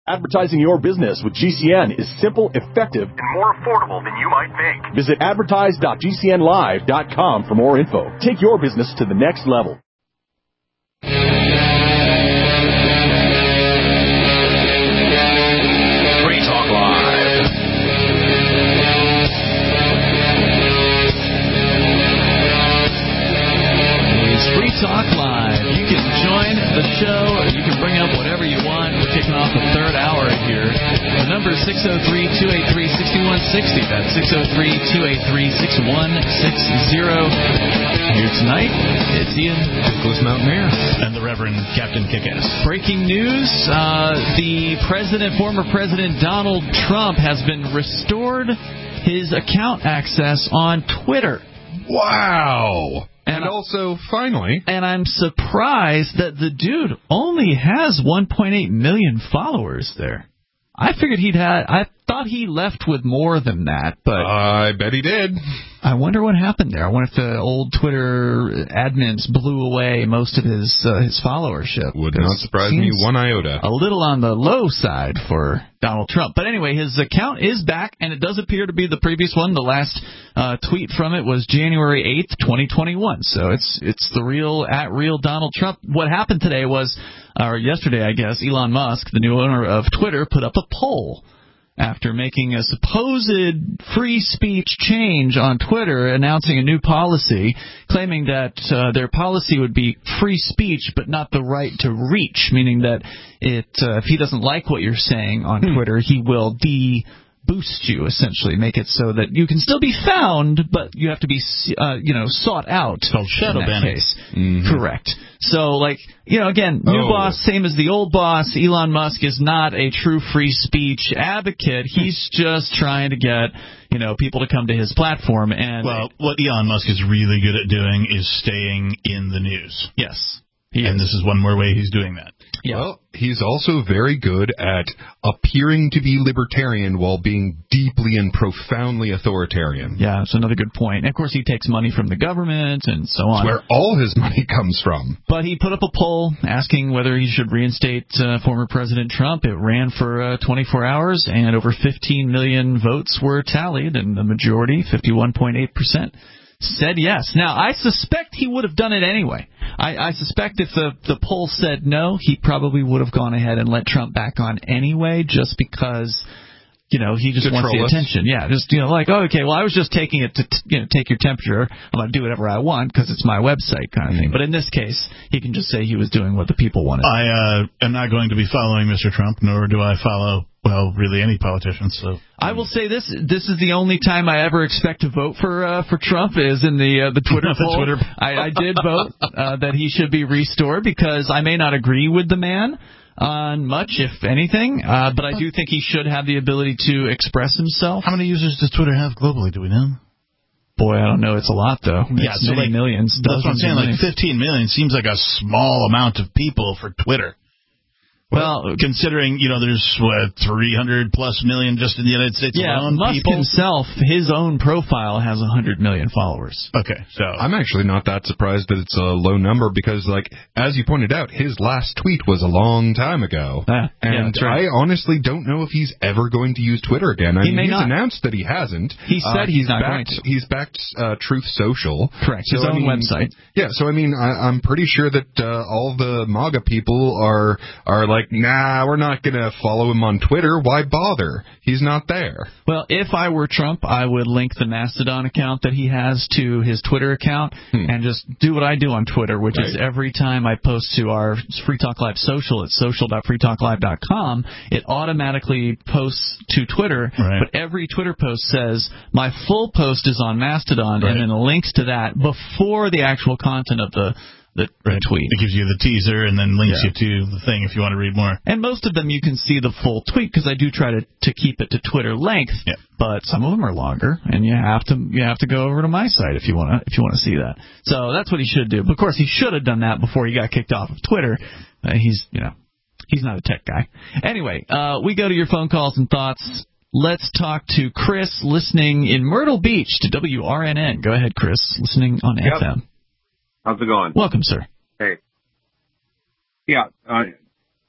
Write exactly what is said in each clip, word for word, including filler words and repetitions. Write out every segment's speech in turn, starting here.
Advertising your business with G C N is simple, effective, and more affordable than you might think. Visit advertise dot g c n live dot com for more info. Take your business to the next level. Free Talk Live. It's Free Talk Live. You can join the show. You can bring up whatever you want. We're kicking off the third hour here. The number is six oh three, two eight three, six one six oh. That's six oh three, two eight three, six one six oh. Here tonight, it's Ian, Nicholas Mountaineer, and the Reverend Captain Kickass. Breaking news, uh, the president, former President Donald Trump has been restored his account access on Twitter. Wow. And, and also, finally... And I'm surprised that the dude only has one point eight million followers there. I figured he'd had... I thought he left with more than that, but... I bet he did. I wonder what happened there. I wonder if the old Twitter admins blew away most of his uh, his followership. Would not surprise me one iota. A little on the low side for Donald Trump. But anyway, his account is back, and it does appear to be the previous one. The last uh, tweet from it was January eighth, twenty twenty-one. So it's it's the real, at real Donald Trump. What happened today was, or yesterday, I guess, Elon Musk, the new owner of Twitter, put up a poll after making a supposed free speech change on Twitter, announcing a new policy, claiming that uh, their policy would be free speech but not the right to reach, meaning that it uh, if he doesn't like what you're saying on hmm. Twitter, he will de- boost you, essentially, make it so that you can still be found, but you have to be, uh, you know, sought out. It's called shadow banning. Mm-hmm. Correct. So, like, you know, again, new oh. boss, same as the old boss. Elon Musk is not a true free speech advocate. He's just trying to get, you know, people to come to his platform. And well, what Elon Musk is really good at doing is staying in the news. Yes. And this is one more way he's doing that. Yeah. Well, he's also very good at appearing to be libertarian while being deeply and profoundly authoritarian. Yeah, that's another good point. And of course, he takes money from the government and so on. That's where all his money comes from. But he put up a poll asking whether he should reinstate uh, former President Trump. It ran for uh, twenty-four hours, and over fifteen million votes were tallied, and the majority, fifty-one point eight percent, said yes. Now, I suspect he would have done it anyway. I, I suspect if the, the poll said no, he probably would have gone ahead and let Trump back on anyway, just because, you know, he just wants the us. attention. Yeah, just, you know, like, oh, okay, well, I was just taking it to, you know, take your temperature. I'm going to do whatever I want because it's my website kind of thing. But in this case, he can just say he was doing what the people wanted. I uh, am not going to be following Mister Trump, nor do I follow... Well, really, any politician. So I will say this: this is the only time I ever expect to vote for uh, for Trump is in the uh, the Twitter poll. Twitter. I, I did vote uh, that he should be restored because I may not agree with the man on much, if anything, uh, but I do think he should have the ability to express himself. How many users does Twitter have globally? Do we know? Boy, I don't know. It's a lot, though. It's yeah, so many like, millions. That's what I'm saying. Like fifteen million seems like a small amount of people for Twitter. Well, well, considering, you know, there's, what, three hundred plus million just in the United States yeah, alone? Musk people? himself, his own profile has one hundred million followers. Okay, so... I'm actually not that surprised that it's a low number because, like, as you pointed out, his last tweet was a long time ago. Uh, and yeah, right. I honestly don't know if he's ever going to use Twitter again. I he mean, may he's not. announced that he hasn't. He said uh, he's, he's not backed, going to. He's backed uh, Truth Social. Correct, so, his own I mean, website. Yeah, so, I mean, I, I'm pretty sure that uh, all the MAGA people are, are like, nah, we're not not going to follow him on Twitter. Why bother? He's not there. Well, if I were Trump, I would link the Mastodon account that he has to his Twitter account hmm. and just do what I do on Twitter, which right. is every time I post to our Free Talk Live social at social dot free talk live dot com, it automatically posts to Twitter, right. but every Twitter post says, my full post is on Mastodon, right. and then links to that before the actual content of the The, right. the tweet. It gives you the teaser and then links yeah. you to the thing if you want to read more. And most of them you can see the full tweet because I do try to, to keep it to Twitter length. Yeah. But some of them are longer, and you have to you have to go over to my site if you want to if you want to see that. So that's what he should do. But of course, he should have done that before he got kicked off of Twitter. Uh, he's you know he's not a tech guy. Anyway, uh, we go to your phone calls and thoughts. Let's talk to Chris, listening in Myrtle Beach to W R N N. Go ahead, Chris, listening on yep. F M. How's it going? Welcome, sir. Hey. Yeah, uh,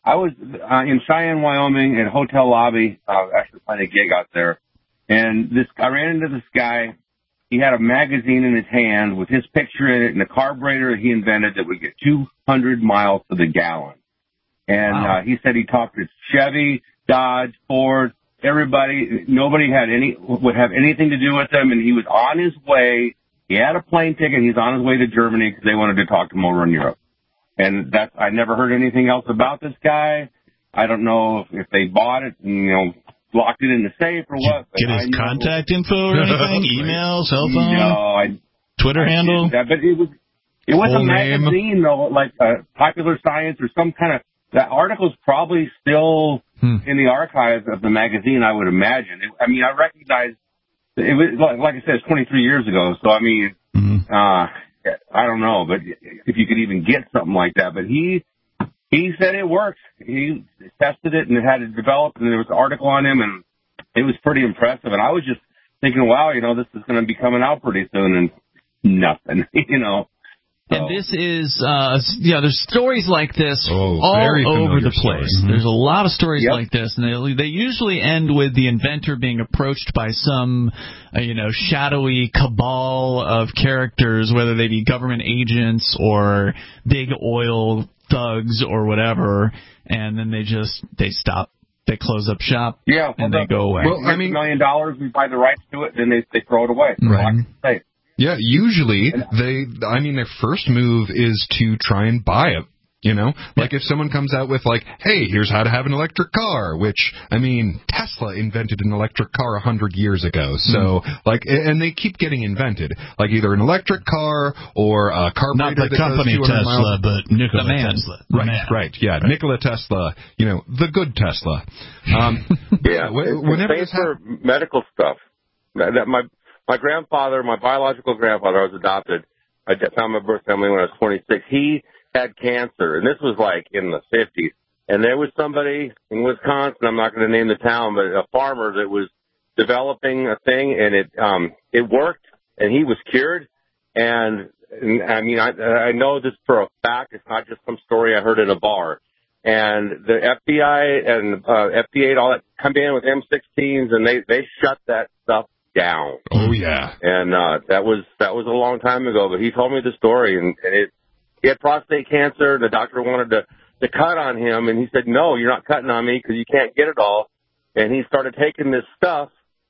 I was uh, in Cheyenne, Wyoming, at a hotel lobby, uh, actually playing a gig out there, and this I ran into this guy. He had a magazine in his hand with his picture in it and a carburetor he invented that would get two hundred miles to the gallon. And wow. uh, he said he talked to Chevy, Dodge, Ford, everybody. Nobody had any would have anything to do with him, and he was on his way. He had a plane ticket. He's on his way to Germany because they wanted to talk to him over in Europe. And that's, I never heard anything else about this guy. I don't know if, if they bought it and, you know, locked it in the safe or what. Get his contact info or anything? Email, cell phone? No, I, Twitter I handle? That, but it was, it was Full a magazine, name. though, like uh, Popular Science or some kind of, that article's probably still hmm. in the archives of the magazine, I would imagine. It, I mean, I recognize, it was, like, like I said, it's twenty-three years ago, so I mean, mm-hmm. uh, I don't know, but if you could even get something like that. But he he said it worked. He tested it and it had it developed, and there was an article on him, and it was pretty impressive. And I was just thinking, wow, you know, this is going to be coming out pretty soon, and nothing, you know. So. And this is, uh, yeah, there's stories like this oh, all over the place. Mm-hmm. There's a lot of stories yep. like this, and they, they usually end with the inventor being approached by some, uh, you know, shadowy cabal of characters, whether they be government agents or big oil thugs or whatever, and then they just, they stop. They close up shop, yeah, and well, they go away. Well, I mean, a million dollars, we buy the rights to it, then they, they throw it away. Right. Yeah, usually they, I mean, their first move is to try and buy it, you know? Like if someone comes out with like, hey, here's how to have an electric car, which, I mean, Tesla invented an electric car a hundred years ago. So, mm. like, and they keep getting invented. Like either an electric car or a carburetor. Not the company Tesla, but Nikola Tesla. Right, man. right, yeah, right. Nikola Tesla, you know, the good Tesla. Um, yeah, whenever it's for medical stuff. That my... My grandfather, my biological grandfather, I was adopted. I found my birth family when I was twenty-six. He had cancer, and this was like in the fifties. And there was somebody in Wisconsin, I'm not going to name the town, but a farmer that was developing a thing, and it um it worked, and he was cured. And, and I mean, I, I know this for a fact. It's not just some story I heard at a bar. And the F B I and uh, F D A and all that come in with M sixteens, and they they shut that stuff down. Oh yeah. And uh that was that was a long time ago, but he told me the story, and, and it he had prostate cancer, and the doctor wanted to to cut on him, and he said, no, you're not cutting on me because you can't get it all. And he started taking this stuff,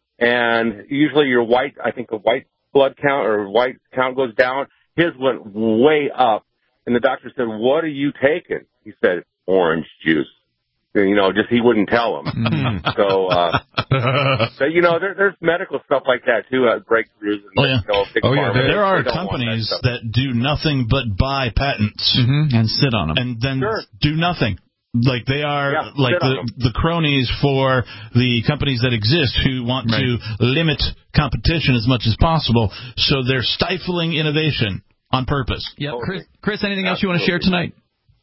and usually your white I think the white blood count or white count goes down. His went way up, and the doctor said, what are you taking? He said, orange juice. You know, just he wouldn't tell them. so, uh, so, you know, there, there's medical stuff like that, too, uh, breakthroughs. And, oh, yeah. You know, big oh, yeah. There, there are they companies that, that do nothing but buy patents. Mm-hmm. And sit on them. And then sure. do nothing. Like they are yeah, like the, the cronies for the companies that exist who want right. to limit competition as much as possible. So they're stifling innovation on purpose. Yeah, Chris, Chris, anything Absolutely. else you want to share tonight?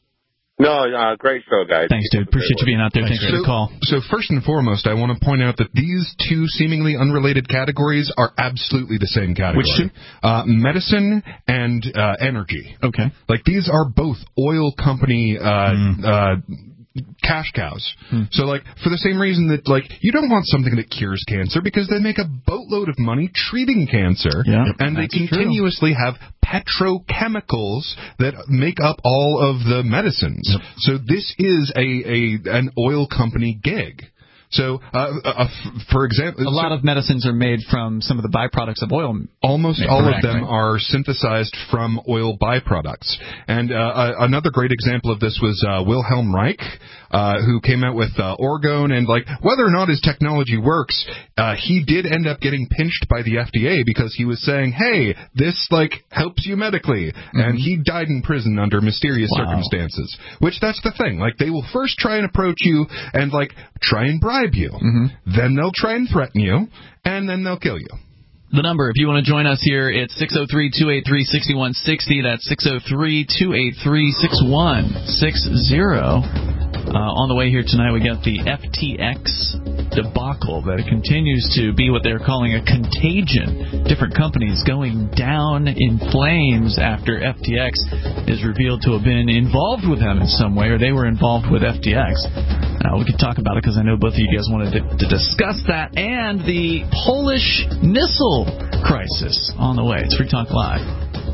No, uh, great show, guys. Thanks, dude. Appreciate you being out there. Thanks, Thanks for the call. So first and foremost, I want to point out that these two seemingly unrelated categories are absolutely the same category. Which two? Uh, medicine and uh, energy. Okay. Like these are both oil company uh, mm. uh, cash cows. Hmm. So, like, for the same reason that, like, you don't want something that cures cancer because they make a boatload of money treating cancer, yeah, and they continuously true. have petrochemicals that make up all of the medicines. Yep. So this is a, a an oil company gig. So, uh, uh, for example... A lot so of medicines are made from some of the byproducts of oil. Almost all correct, of them right? are synthesized from oil byproducts. And uh, uh, another great example of this was uh, Wilhelm Reich, uh, who came out with uh, orgone. And, like, whether or not his technology works, uh, he did end up getting pinched by the F D A because he was saying, hey, this, like, helps you medically. Mm-hmm. And he died in prison under mysterious wow. circumstances. Which, that's the thing. Like, they will first try and approach you and, like, try and bribe you. Mm-hmm. Then they'll try and threaten you, and then they'll kill you. The number, if you want to join us here, it's six oh three, two eight three, six one six oh. That's six oh three, two eight three, six one six oh. Uh, on the way here tonight, we got the F T X debacle that continues to be what they're calling a contagion. Different companies going down in flames after F T X is revealed to have been involved with them in some way, or they were involved with F T X. Uh, we could talk about it because I know both of you guys wanted to, to discuss that, and the Polish missile crisis on the way. It's Free Talk Live.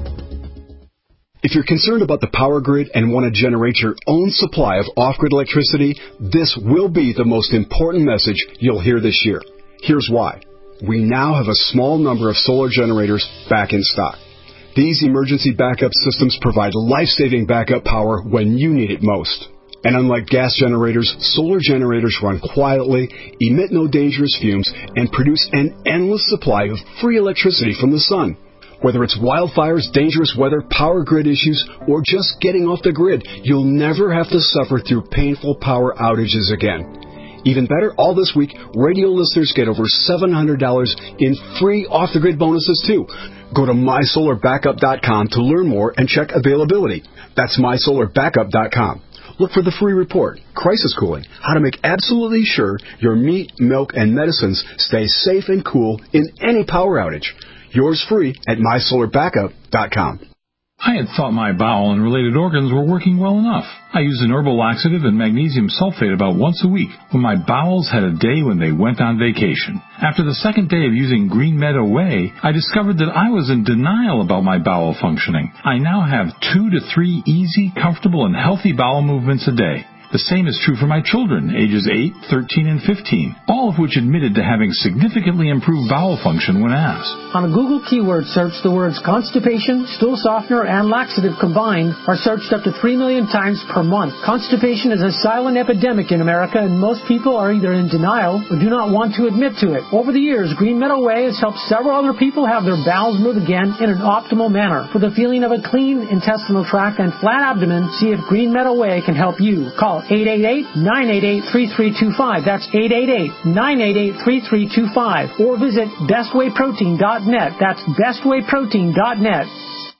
If you're concerned about the power grid and want to generate your own supply of off-grid electricity, this will be the most important message you'll hear this year. Here's why. We now have a small number of solar generators back in stock. These emergency backup systems provide life-saving backup power when you need it most. And unlike gas generators, solar generators run quietly, emit no dangerous fumes, and produce an endless supply of free electricity from the sun. Whether it's wildfires, dangerous weather, power grid issues, or just getting off the grid, you'll never have to suffer through painful power outages again. Even better, all this week, radio listeners get over seven hundred dollars in free off-the-grid bonuses, too. Go to my solar backup dot com to learn more and check availability. That's my solar backup dot com. Look for the free report, Crisis Cooling, how to make absolutely sure your meat, milk, and medicines stay safe and cool in any power outage. Yours free at my solar backup dot com. I had thought my bowel and related organs were working well enough. I used an herbal laxative and magnesium sulfate about once a week, when my bowels had a day when they went on vacation. After the second day of using Green Meadow Whey, I discovered that I was in denial about my bowel functioning. I now have two to three easy, comfortable, and healthy bowel movements a day. The same is true for my children, ages eight, thirteen, and fifteen, all of which admitted to having significantly improved bowel function when asked. On a Google keyword search, the words constipation, stool softener, and laxative combined are searched up to three million times per month. Constipation is a silent epidemic in America, and most people are either in denial or do not want to admit to it. Over the years, Green Meadow Whey has helped several other people have their bowels move again in an optimal manner. For the feeling of a clean intestinal tract and flat abdomen, see if Green Meadow Whey can help you. Call eight eight eight, nine eight eight, three three two five. That's eight eight eight, nine eight eight, three three two five. Or visit best way protein dot net. That's best way protein dot net.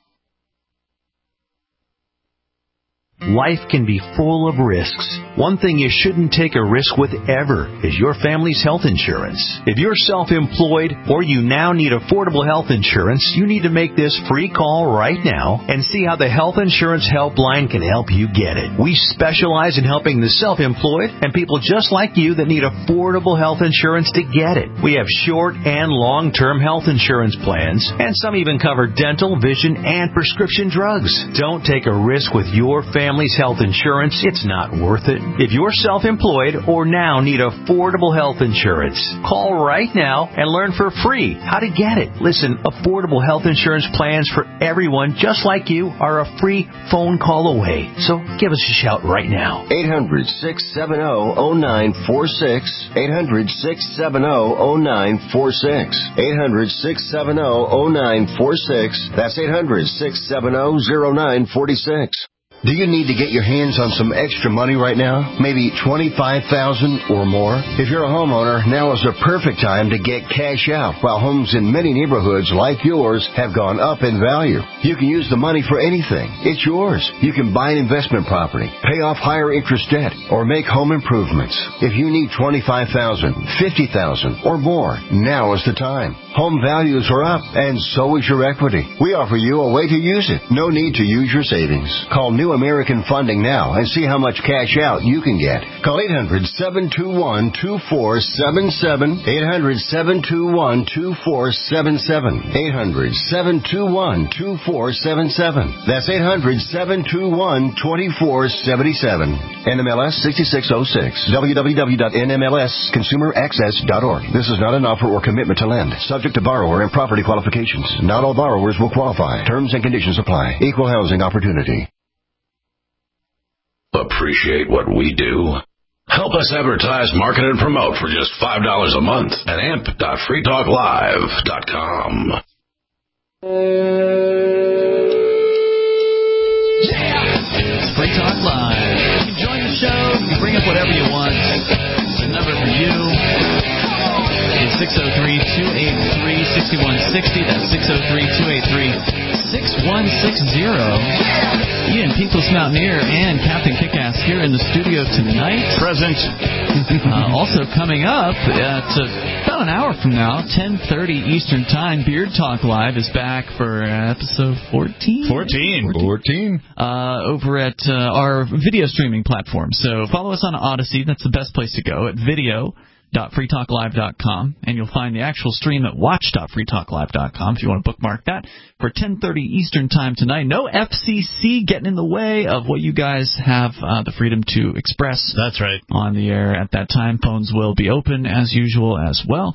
Life can be full of risks. One thing you shouldn't take a risk with ever is your family's health insurance. If you're self-employed or you now need affordable health insurance, you need to make this free call right now and see how the Health Insurance Helpline can help you get it. We specialize in helping the self-employed and people just like you that need affordable health insurance to get it. We have short and long-term health insurance plans, and some even cover dental, vision, and prescription drugs. Don't take a risk with your family. Family's health insurance, it's not worth it. If you're self-employed or now need affordable health insurance, call right now and learn for free how to get it. Listen, affordable health insurance plans for everyone just like you are a free phone call away. So give us a shout right now. eight hundred, six seven zero, zero nine four six. eight hundred, six seven zero, zero nine four six. eight hundred, six seven zero, zero nine four six. That's eight hundred, six seven zero, zero nine four six. Do you need to get your hands on some extra money right now? Maybe twenty-five thousand dollars or more? If you're a homeowner, now is the perfect time to get cash out while homes in many neighborhoods like yours have gone up in value. You can use the money for anything. It's yours. You can buy an investment property, pay off higher interest debt, or make home improvements. If you need twenty-five thousand dollars, fifty thousand dollars or more, now is the time. Home values are up, and so is your equity. We offer you a way to use it. No need to use your savings. Call New American Funding now and see how much cash out you can get. Call eight hundred, seven two one, two four seven seven. eight hundred, seven two one, two four seven seven. eight hundred, seven two one, two four seven seven. That's eight hundred, seven two one, two four seven seven. N M L S sixty-six oh six. w w w dot n m l s consumer access dot org. This is not an offer or commitment to lend. Subject to borrower and property qualifications. Not all borrowers will qualify. Terms and conditions apply. Equal housing opportunity. Appreciate what we do? Help us advertise, market, and promote for just five dollars a month at amp dot free talk live dot com. Free Talk Live. You can join the show. You can bring up whatever you want. The number for you is six oh three, two eight three, six one six oh. That's six oh three, two eight three, six one six zero. Ian, Peakless Mountaineer, and Captain Kickass here in the studio tonight. Present. uh, also coming up at uh, about an hour from now, ten thirty Eastern Time, Beard Talk Live is back for uh, episode fourteen? fourteen. fourteen. Uh, over at uh, our video streaming platform. So follow us on Odyssey. That's the best place to go, at video dot free talk live dot com, and you'll find the actual stream at watch dot free talk live dot com if you want to bookmark that for ten thirty Eastern Time tonight. No F C C getting in the way of what you guys have uh, the freedom to express. That's right. On the air at that time. Phones will be open as usual as well.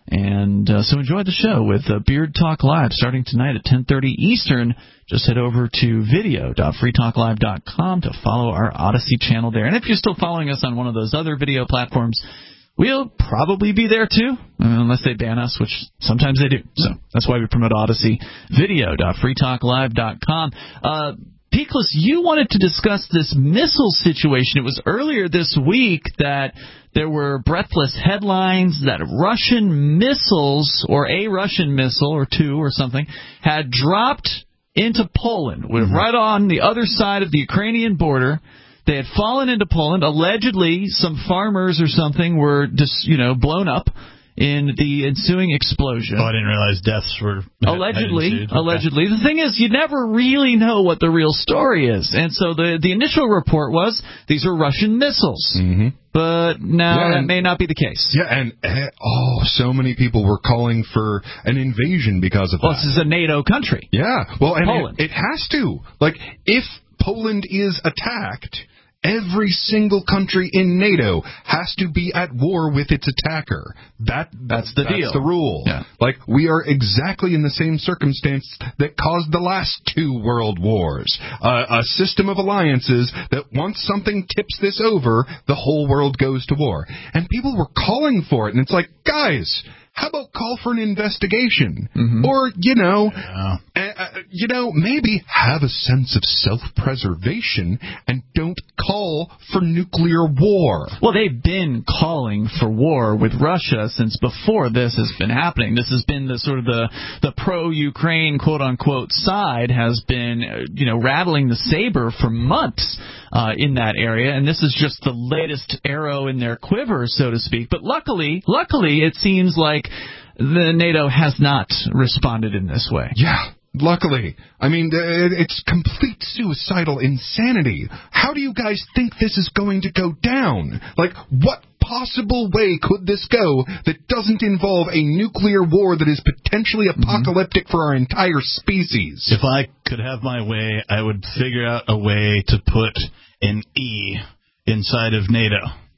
And uh, so enjoy the show with uh, Beard Talk Live starting tonight at ten thirty Eastern. Just head over to video dot free talk live dot com to follow our Odyssey channel there. And if you're still following us on one of those other video platforms, we'll probably be there too, unless they ban us, which sometimes they do. So that's why we promote Odyssey. video dot free talk live dot com. Uh, Peakless, you wanted to discuss this missile situation. It was earlier this week that there were breathless headlines that Russian missiles, or a Russian missile, or two or something, had dropped into Poland, mm-hmm. right on the other side of the Ukrainian border. They had fallen into Poland. Allegedly, some farmers or something were just, you know, blown up in the ensuing explosion. Oh, I didn't realize deaths were... Allegedly. Okay. Allegedly. The thing is, you never really know what the real story is. And so the, the initial report was, these are Russian missiles. Mm-hmm. But now yeah, that and, may not be the case. Yeah, and, uh, oh, so many people were calling for an invasion because of well, that. Well, this is a NATO country. Yeah. Well, and Poland. It, it has to. Like, if Poland is attacked, every single country in NATO has to be at war with its attacker. That That's the that's deal. the rule. Yeah. Like, we are exactly in the same circumstance that caused the last two world wars. Uh, a system of alliances that once something tips this over, the whole world goes to war. And people were calling for it, and it's like, guys, how about call for an investigation? Mm-hmm. Or, you know, yeah. uh, you know, maybe have a sense of self-preservation and don't call for nuclear war. Well, they've been calling for war with Russia since before this has been happening. This has been the sort of the, the pro-Ukraine, quote-unquote, side has been, you know, rattling the saber for months uh, in that area, and this is just the latest arrow in their quiver, so to speak. But luckily, luckily, it seems like the NATO has not responded in this way. Yeah, luckily. I mean, it's complete suicidal insanity. How do you guys think this is going to go down? Like, what possible way could this go that doesn't involve a nuclear war that is potentially apocalyptic mm-hmm. for our entire species? If I could have my way, I would figure out a way to put an E inside of NATO.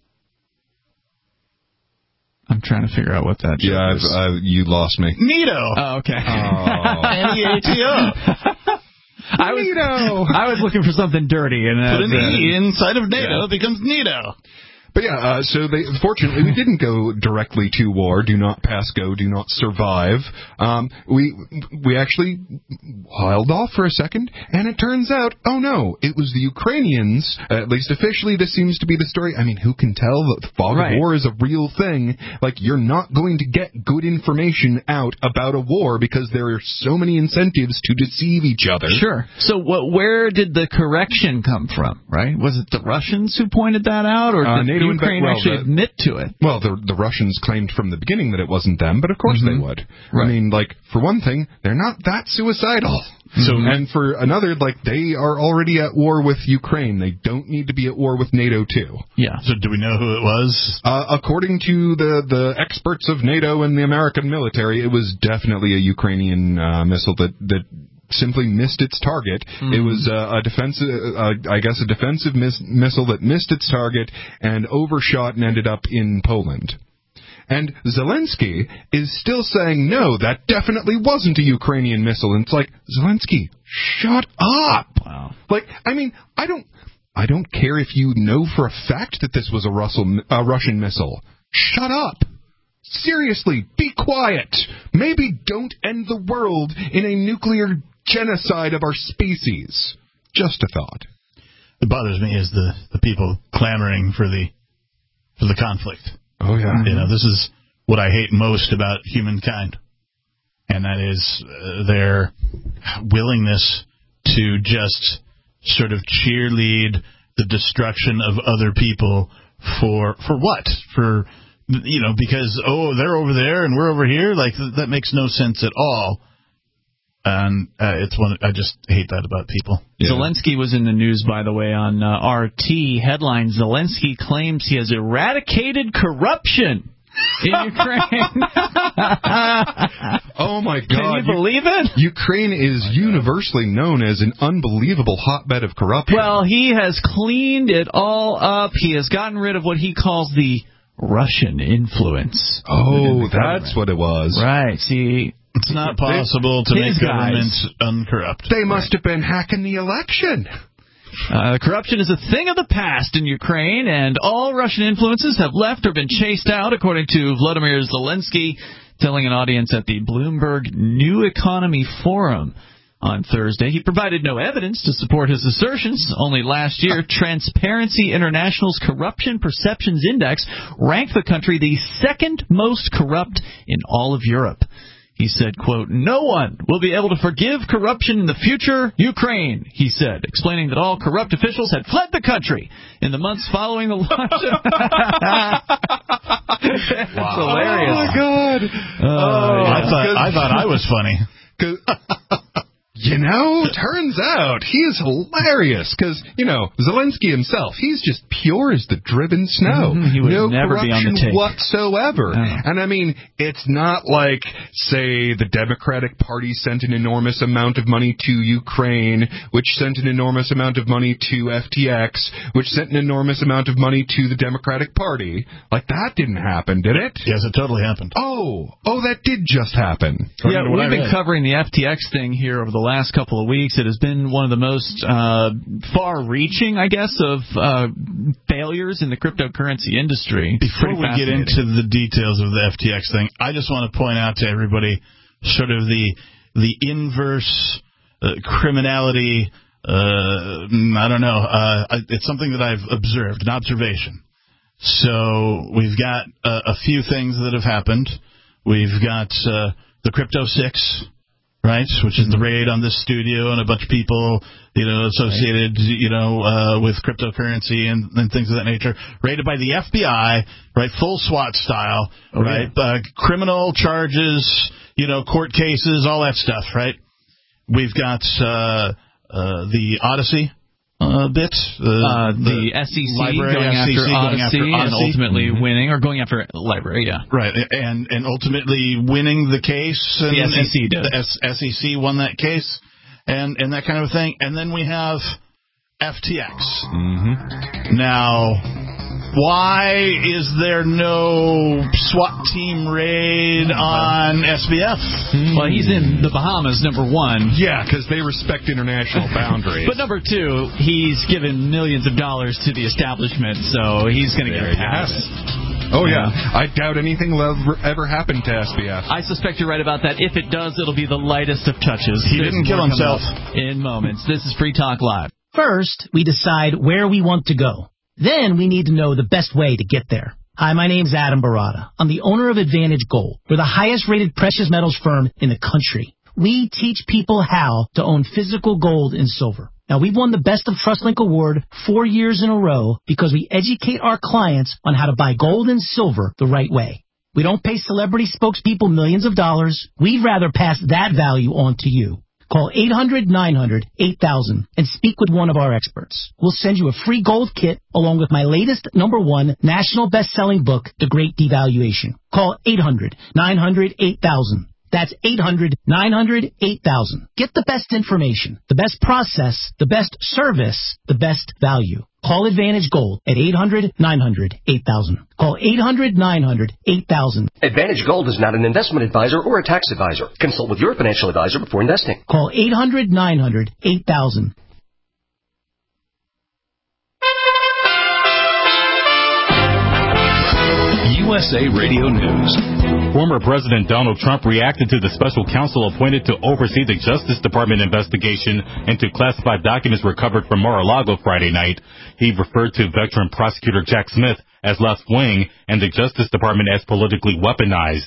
I'm trying to figure out what that yeah, is. Yeah, uh, you lost me. NATO. Oh, okay. Oh. N E A T O. I was, NATO. I was looking for something dirty. And Put an uh, E inside of NATO, yeah. it becomes NATO. But yeah, uh, so they, fortunately we didn't go directly to war. Do not pass go, do not survive. Um, we we actually held off for a second, and it turns out, oh no, it was the Ukrainians. At least officially, this seems to be the story. I mean, who can tell that the fog right. of war is a real thing? Like, you're not going to get good information out about a war because there are so many incentives to deceive each other. Sure. So what, where did the correction come from, right? Was it the Russians who pointed that out, or uh, did NATO Ukraine well, actually the, admit to it? Well, the the Russians claimed from the beginning that it wasn't them, but of course mm-hmm. they would. Right. I mean, like, for one thing, they're not that suicidal. So, mm-hmm. and for another, like, they are already at war with Ukraine. They don't need to be at war with NATO, too. Yeah. So do we know who it was? Uh, according to the, the experts of NATO and the American military, it was definitely a Ukrainian uh, missile that, that simply missed its target. Mm-hmm. It was uh, a defensive, uh, I guess, a defensive miss- missile that missed its target and overshot and ended up in Poland. And Zelensky is still saying, no, that definitely wasn't a Ukrainian missile. And it's like, Zelensky, shut up. Wow. Like, I mean, I don't, I don't care if you know for a fact that this was a Russell, uh, Russian missile. Shut up. Seriously, be quiet. Maybe don't end the world in a nuclear genocide of our species. Just a thought. What bothers me is the, the people clamoring for the for the conflict. Oh, yeah. You know, this is what I hate most about humankind. and that is uh, their willingness to just sort of cheerlead the destruction of other people for for what? For, you know, because, oh, they're over there and we're over here? Like, that makes no sense at all. And uh, it's one I just hate that about people. Yeah. Zelensky was in the news, by the way, on uh, R T. Headline, Zelensky claims he has eradicated corruption in Ukraine. Oh, my God. Can you believe it? Ukraine is universally known as an unbelievable hotbed of corruption. Well, he has cleaned it all up. He has gotten rid of what he calls the Russian influence. Oh, that's what it was. Right. See, it's not possible to make governments uncorrupt. They must have been hacking the election. Uh, corruption is a thing of the past in Ukraine, and all Russian influences have left or been chased out, according to Vladimir Zelensky, telling an audience at the Bloomberg New Economy Forum on Thursday. He provided no evidence to support his assertions. Only last year, Transparency International's Corruption Perceptions Index ranked the country the second most corrupt in all of Europe. He said, quote, "No one will be able to forgive corruption in the future Ukraine," he said, explaining that all corrupt officials had fled the country in the months following the launch of... That's wow. hilarious. Oh, my God. Uh, oh, yeah. I, thought, I thought I was funny. You know, turns out he is hilarious because, you know, Zelensky himself, he's just pure as the driven snow. Mm-hmm. He would no never be on the corruption tape whatsoever. No. And I mean, it's not like, say, the Democratic Party sent an enormous amount of money to Ukraine, which sent an enormous amount of money to F T X, which sent an enormous amount of money to the Democratic Party. Like, that didn't happen, did it? Yes, it totally happened. Oh, oh, that did just happen. Yeah, we've been covering the F T X thing here over the last couple of weeks. It has been one of the most uh, far-reaching, I guess, of uh, failures in the cryptocurrency industry. Before we get into the details of the F T X thing, I just want to point out to everybody sort of the the inverse uh, criminality. Uh, I don't know. Uh, it's something that I've observed, an observation. So we've got uh, a few things that have happened. We've got uh, the Crypto Six. Right, which is the raid on this studio and a bunch of people, you know, associated, you know, uh, with cryptocurrency and, and things of that nature. Raided by the F B I, right, full SWAT style, oh, right, yeah. uh, criminal charges, you know, court cases, all that stuff, right? We've got uh, uh, the Odyssey. Uh, bit uh, uh, the, the S E C library, going, S E C after going Odyssey after Odyssey and ultimately mm-hmm. winning, or going after library, yeah, right, and and ultimately winning the case. And, the S E C did. The S- SEC won that case, and and that kind of thing. And then we have F T X. Mm-hmm. Now, why is there no SWAT team raid on S B F? Well, he's in the Bahamas, number one. Yeah, because they respect international boundaries. But number two, he's given millions of dollars to the establishment, so he's going to get a pass. Oh, yeah. yeah. I doubt anything will ever, ever happen to S B F. I suspect you're right about that. If it does, it'll be the lightest of touches. He There's didn't kill himself. In moments. This is Free Talk Live. First, we decide where we want to go. Then we need to know the best way to get there. Hi, my name's Adam Barada. I'm the owner of Advantage Gold. We're the highest-rated precious metals firm in the country. We teach people how to own physical gold and silver. Now, we've won the Best of TrustLink Award four years in a row because we educate our clients on how to buy gold and silver the right way. We don't pay celebrity spokespeople millions of dollars. We'd rather pass that value on to you. Call eight hundred nine hundred eight thousand and speak with one of our experts. We'll send you a free gold kit along with my latest number one national best-selling book, The Great Devaluation. Call eight hundred nine hundred eight thousand. That's eight hundred nine hundred eight thousand. Get the best information, the best process, the best service, the best value. Call Advantage Gold at eight hundred nine hundred eight thousand. Call eight hundred nine hundred eight thousand. Advantage Gold is not an investment advisor or a tax advisor. Consult with your financial advisor before investing. Call eight hundred nine hundred eight thousand. U S A Radio News. Former President Donald Trump reacted to the special counsel appointed to oversee the Justice Department investigation into classified documents recovered from Mar-a-Lago Friday night. He referred to veteran prosecutor Jack Smith as left-wing and the Justice Department as politically weaponized.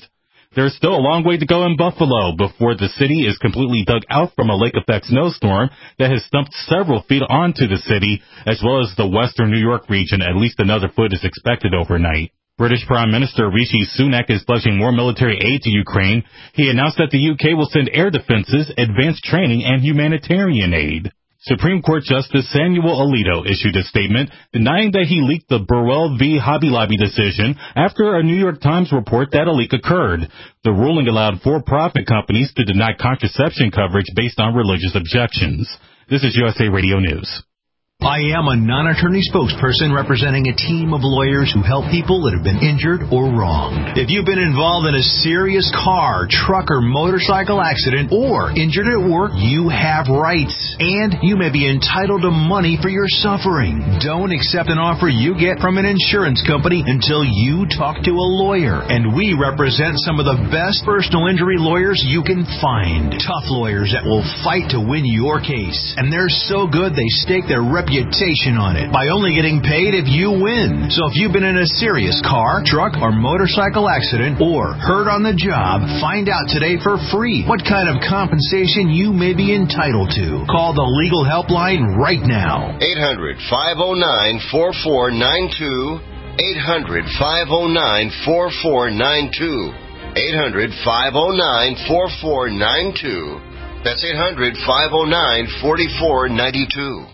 There's still a long way to go in Buffalo before the city is completely dug out from a lake-effect snowstorm that has dumped several feet onto the city, as well as the western New York region. At least another foot is expected overnight. British Prime Minister Rishi Sunak is pledging more military aid to Ukraine. He announced that the U K will send air defenses, advanced training, and humanitarian aid. Supreme Court Justice Samuel Alito issued a statement denying that he leaked the Burwell v. Hobby Lobby decision after a New York Times report that a leak occurred. The ruling allowed for-profit companies to deny contraception coverage based on religious objections. This is U S A Radio News. I am a non-attorney spokesperson representing a team of lawyers who help people that have been injured or wronged. If you've been involved in a serious car, truck, or motorcycle accident or injured at work, you have rights, and you may be entitled to money for your suffering. Don't accept an offer you get from an insurance company until you talk to a lawyer, and we represent some of the best personal injury lawyers you can find. Tough lawyers that will fight to win your case, and they're so good they stake their reputation reputation on it by only getting paid if you win. So if you've been in a serious car, truck, or motorcycle accident or hurt on the job, find out today for free what kind of compensation you may be entitled to. Call the legal helpline right now. eight hundred, five oh nine, four four nine two. eight hundred, five oh nine, four four nine two. eight hundred, five oh nine, four four nine two. That's eight hundred, five oh nine, four four nine two.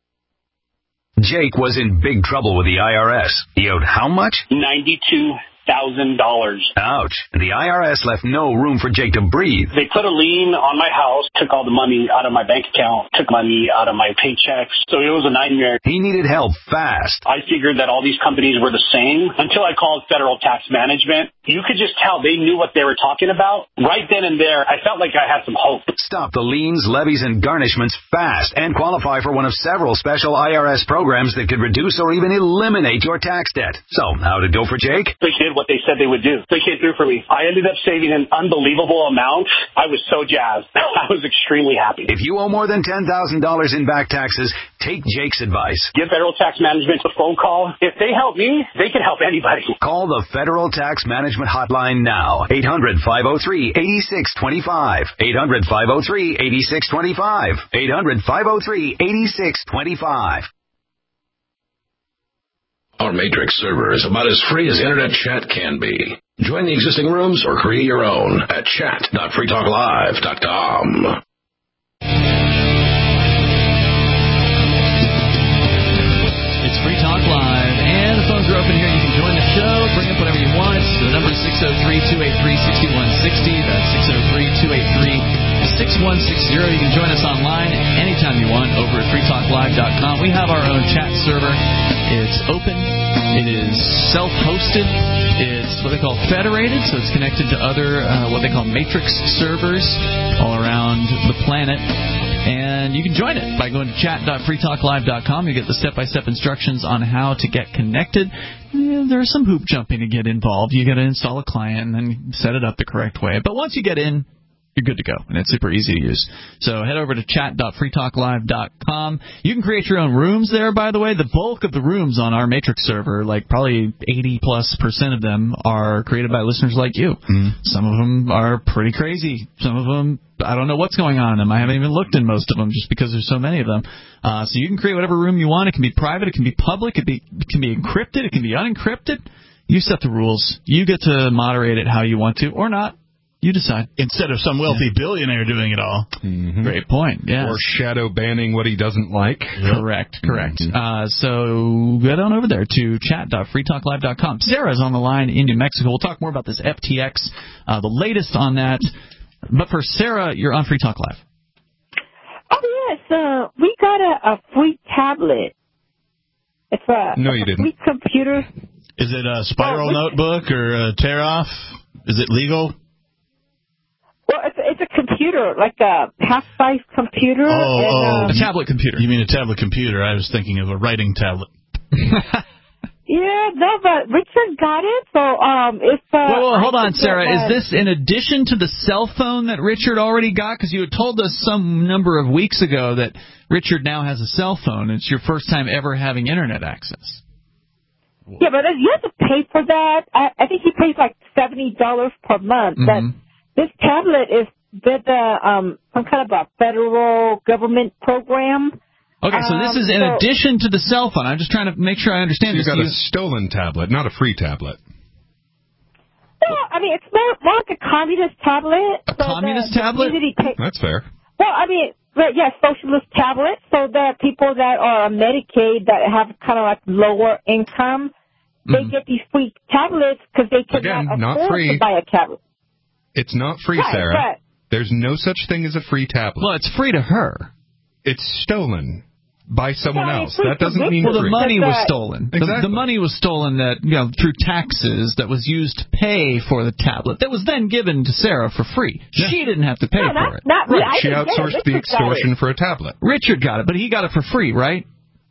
Jake was in big trouble with the I R S. He owed how much? ninety-two thousand dollars. Ouch. The I R S left no room for Jake to breathe. They put a lien on my house, took all the money out of my bank account, took money out of my paychecks. So it was a nightmare. He needed help fast. I figured that all these companies were the same until I called Federal Tax Management. You could just tell they knew what they were talking about. Right then and there, I felt like I had some hope. Stop the liens, levies, and garnishments fast and qualify for one of several special I R S programs that could reduce or even eliminate your tax debt. So, how'd it go for Jake? They did what they said they would do. They came through for me. I ended up saving an unbelievable amount. I was so jazzed. I was extremely happy. If you owe more than ten thousand dollars in back taxes, take Jake's advice. Give Federal Tax Management a phone call. If they help me, they can help anybody. Call the Federal Tax Management Hotline now. eight hundred, five oh three, eight six two five. eight hundred, five oh three, eight six two five. eight hundred, five oh three, eight six two five. Our Matrix server is about as free as internet chat can be. Join the existing rooms or create your own at chat dot free talk live dot com. It's Free Talk Live, and the phones are open here. You can join the show, bring up whatever you want. The number is six oh three, two eight three, six one six oh. That's six oh three, two eight three, six one six oh. You can join us online anytime you want over at free talk live dot com. We have our own chat server. It's open. It is self-hosted. It's what they call federated, so it's connected to other, uh, what they call matrix servers all around the planet. And you can join it by going to chat dot free talk live dot com. You get the step-by-step instructions on how to get connected. Yeah, there's some hoop jumping to get involved. You got to install a client and then set it up the correct way. But once you get in, you're good to go, and it's super easy to use. So head over to chat dot free talk live dot com. You can create your own rooms there, by the way. The bulk of the rooms on our Matrix server, like probably eighty plus percent of them, are created by listeners like you. Mm. Some of them are pretty crazy. Some of them, I don't know what's going on in them. I haven't even looked in most of them just because there's so many of them. Uh, so you can create whatever room you want. It can be private. It can be public. It, be, it can be encrypted. It can be unencrypted. You set the rules. You get to moderate it how you want to or not. You decide. Instead of some wealthy yeah. billionaire doing it all. Mm-hmm. Great point, yes. Or shadow banning what he doesn't like. Correct, correct. Mm-hmm. Uh, so get on over there to chat dot free talk live dot com. Sarah's on the line in New Mexico. We'll talk more about this F T X, uh, the latest on that. But for Sarah, you're on Free Talk Live. Oh, yes. Uh, we got a, a free tablet. It's a, no, you a didn't. free computer. Is it a spiral oh, notebook or a tear-off? Is it legal? Well, it's, it's a computer, like a half-size computer. Oh, and, oh, um, a tablet computer. You mean a tablet computer? I was thinking of a writing tablet. Yeah, no, but Richard got it, so um, it's... Uh, well, well, hold on, Sarah. Is this in addition to the cell phone that Richard already got? Because you had told us some number of weeks ago that Richard now has a cell phone. It's your first time ever having Internet access. Yeah, but you have to pay for that. I, I think he pays like seven seventy dollars per month. Mm-hmm. That this tablet is with uh, um, some kind of a federal government program. Okay, so this is in um, so, addition to the cell phone. I'm just trying to make sure I understand so you this. got a stolen tablet, not a free tablet. No, I mean, it's more, more like a communist tablet. A so communist the, tablet? The ta- That's fair. Well, I mean, right, yeah, socialist tablet. So that people that are on Medicaid that have kind of like lower income, they Mm. get these free tablets because they cannot Again, not afford free. to buy a tablet. It's not free, Right, Sarah. right. There's no such thing as a free tablet. Well, it's free to her. It's stolen by someone Yeah, else. it's That doesn't mean Well, the free. money But, was uh, stolen. The, Exactly. the money was stolen that you know through taxes that was used to pay for the tablet that was then given to Sarah for free. Yeah. She didn't have to pay No, for not, it. not me. I Right, she didn't get it. outsourced the Richard got it. extortion for a tablet. Richard got it, but he got it for free, right?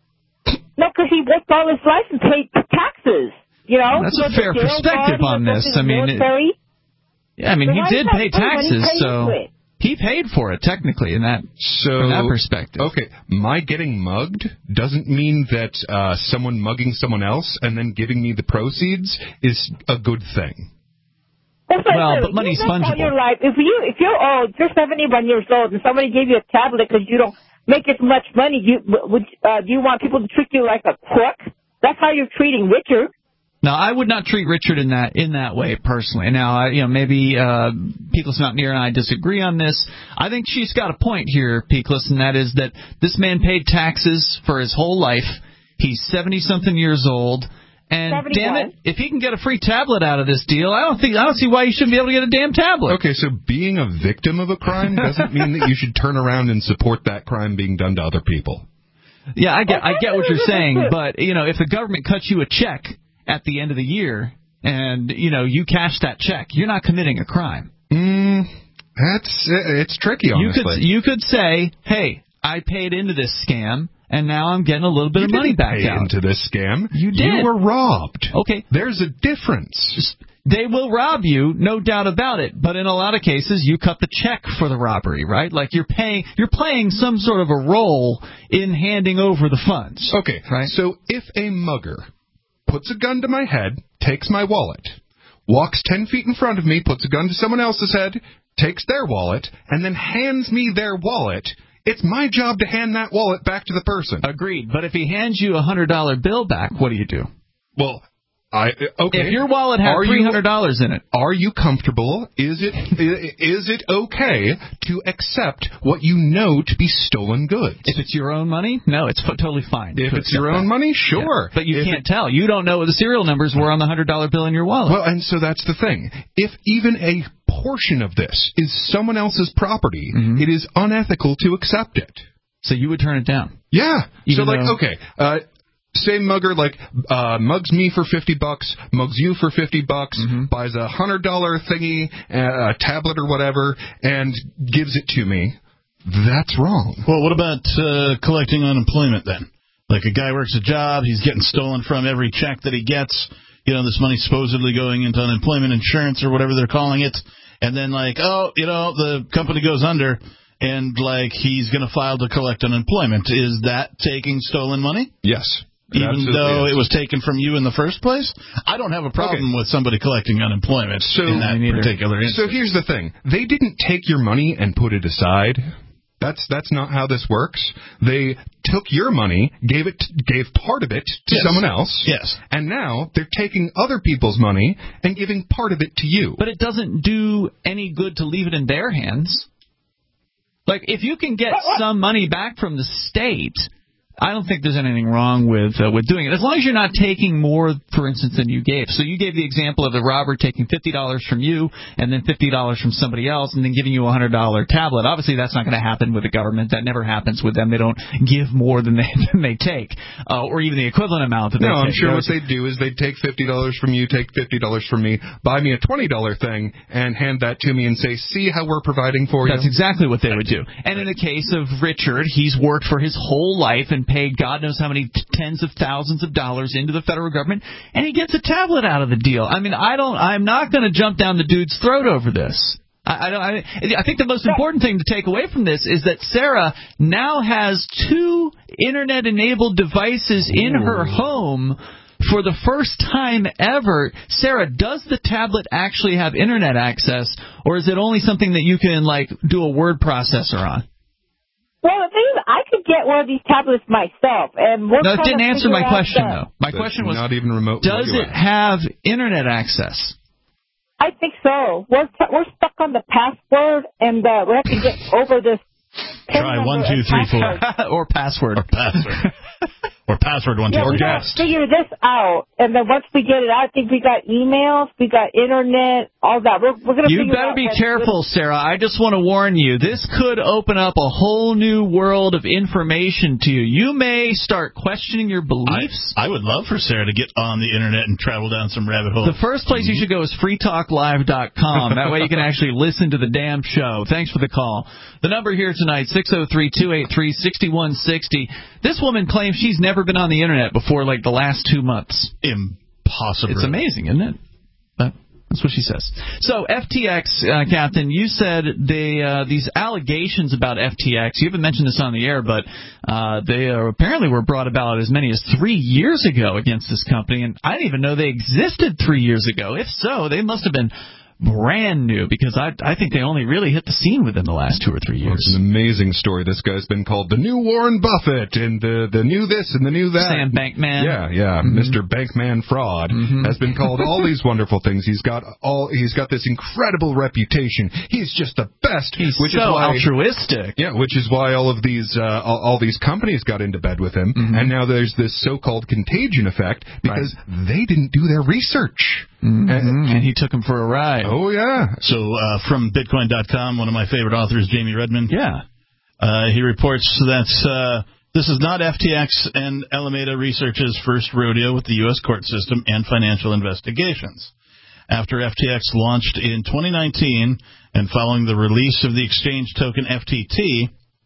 No, because he worked all his life and paid taxes. You know, That's he a was fair jail perspective guard, on he was this. in the I mean, it- military. Yeah, I mean, So he why did is that pay free when he taxes, paid so for it? he paid for it technically in that So, from that perspective. Okay, my getting mugged doesn't mean that uh, someone mugging someone else and then giving me the proceeds is a good thing. That's what I Well, said. but money's You worked all fungible. your life. If you if you're old, if you're seventy-one years old, and somebody gave you a tablet because you don't make as much money, you would uh, do you want people to treat you like a crook? That's how you're treating Richard. Now, I would not treat Richard in that in that way personally. Now, I, you know, maybe uh, Peakless Mountaineer and I disagree on this. I think she's got a point here, Peakless, and that is that this man paid taxes for his whole life. He's seventy-something years old, and seventy-one. damn it, if he can get a free tablet out of this deal, I don't think I don't see why he shouldn't be able to get a damn tablet. Okay, so being a victim of a crime doesn't mean that you should turn around and support that crime being done to other people. Yeah, I get I get what you're saying, but you know, if the government cuts you a check at the end of the year, and you know you cash that check, you're not committing a crime. Mm, that's it's tricky, honestly. You could you could say, hey, I paid into this scam, and now I'm getting a little bit you of money didn't back pay out. into this scam. You did. You were robbed. Okay. There's a difference. They will rob you, no doubt about it. But in a lot of cases, you cut the check for the robbery, right? Like you're paying, you're playing some sort of a role in handing over the funds. Okay, right? So if a mugger puts a gun to my head, takes my wallet, walks ten feet in front of me, puts a gun to someone else's head, takes their wallet, and then hands me their wallet, it's my job to hand that wallet back to the person. Agreed. But if he hands you a one hundred dollar bill back, what do you do? Well, I okay. If your wallet had three hundred dollars in it. Are you comfortable? Is it is it okay to accept what you know to be stolen goods? If it's your own money, no, it's f- totally fine. If it's your own that. money, sure. Yeah. But you if can't it, tell. You don't know what the serial numbers were on the one hundred dollar bill in your wallet. Well, and so that's the thing. If even a portion of this is someone else's property, mm-hmm. it is unethical to accept it. So you would turn it down? Yeah. Even so, like, though... okay, uh, say mugger, like, uh, mugs me for fifty bucks, mugs you for fifty bucks, mm-hmm. buys a one hundred dollar thingy, uh, a tablet or whatever, and gives it to me. That's wrong. Well, what about uh, collecting unemployment then? Like a guy works a job, he's getting stolen from every check that he gets. You know, this money's supposedly going into unemployment insurance or whatever they're calling it. And then, like, oh, you know, the company goes under, and, like, he's going to file to collect unemployment. Is that taking stolen money? Yes. Even though is. it was taken from you in the first place? I don't have a problem okay. with somebody collecting unemployment so, in that particular instance. So here's the thing. They didn't take your money and put it aside. That's that's not how this works. They took your money, gave it, gave part of it to yes. someone else. Yes. And now they're taking other people's money and giving part of it to you. But it doesn't do any good to leave it in their hands. Like, if you can get some money back from the state, I don't think there's anything wrong with uh, with doing it, as long as you're not taking more, for instance, than you gave. So you gave the example of the robber taking fifty dollars from you and then fifty dollars from somebody else and then giving you a one hundred dollar tablet. Obviously, that's not going to happen with the government. That never happens with them. They don't give more than they than they take, uh, or even the equivalent amount that they no, take. I'm sure what they'd do is they'd take fifty dollars from you, take fifty dollars from me, buy me a twenty dollar thing, and hand that to me and say, see how we're providing for you? That's exactly what they would do. And in the case of Richard, he's worked for his whole life and paid God knows how many t- tens of thousands of dollars into the federal government, and he gets a tablet out of the deal. I mean, I don't. I'm not going to jump down the dude's throat over this. I, I don't. I, I think the most important thing to take away from this is that Sarah now has two internet-enabled devices in her home for the first time ever, Sarah, does the tablet actually have internet access, or is it only something that you can, like, do a word processor on? Well, the thing is, I could get one of these tablets myself. And we're no, it didn't answer my question, the, though. My That's question was, not even remote does it have internet access? I think so. We're, t- we're stuck on the password, and uh, we have to get over this. Try one, two, three, four. Or password. Or password. Or password one, two, yeah, three. we gotta figure this out, and then once we get it out, I think we got emails, we got internet, all that. We're, we're gonna. You figure better out be careful, Sarah. I just want to warn you. This could open up a whole new world of information to you. You may start questioning your beliefs. I, I would love for Sarah to get on the internet and travel down some rabbit holes. The first place you should go is free talk live dot com. That way you can actually listen to the damn show. Thanks for the call. The number here tonight, six oh three, two eight three, six one six oh. This woman claims she's never been on the internet before, like, the last two months. Impossible. It's amazing, isn't it? But that's what she says. So, F T X, uh, Captain, you said they uh, these allegations about F T X, you haven't mentioned this on the air, but uh, they are, apparently were brought about as many as three years ago against this company, and I didn't even know they existed three years ago. If so, they must have been brand new, because I I think they only really hit the scene within the last two or three years. Well, it's an amazing story. This guy's been called the new Warren Buffett, and the the new this and the new that. Sam Bankman. Yeah, yeah. Mm-hmm. Mister Bankman Fraud mm-hmm. has been called all these wonderful things. He's got all. He's got this incredible reputation. He's just the best. He's which so is why, altruistic. Yeah, which is why all of these uh, all, all these companies got into bed with him, mm-hmm. and now there's this so-called contagion effect because right. they didn't do their research. Mm-hmm. And, and he took him for a ride. Oh, yeah. So uh, from Bitcoin dot com, one of my favorite authors, Jamie Redmond. Yeah. Uh, he reports that uh, this is not F T X and Alameda Research's first rodeo with the U S court system and financial investigations. After F T X launched in twenty nineteen and following the release of the exchange token F T T,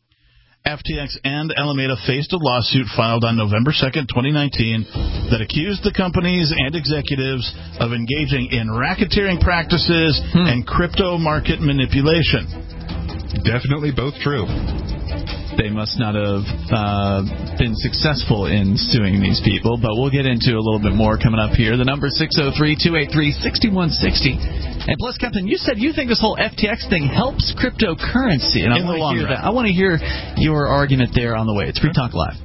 F T X and Alameda faced a lawsuit filed on November second, twenty nineteen, that accused the companies and executives of engaging in racketeering practices hmm. and crypto market manipulation. Definitely both true. They must not have uh, been successful in suing these people, but we'll get into a little bit more coming up here. The number six oh three, two eight three, six one six oh. And plus, Captain, you said you think this whole F T X thing helps cryptocurrency, and I want to hear that. I want to hear your argument there on the way. It's Free Talk Live.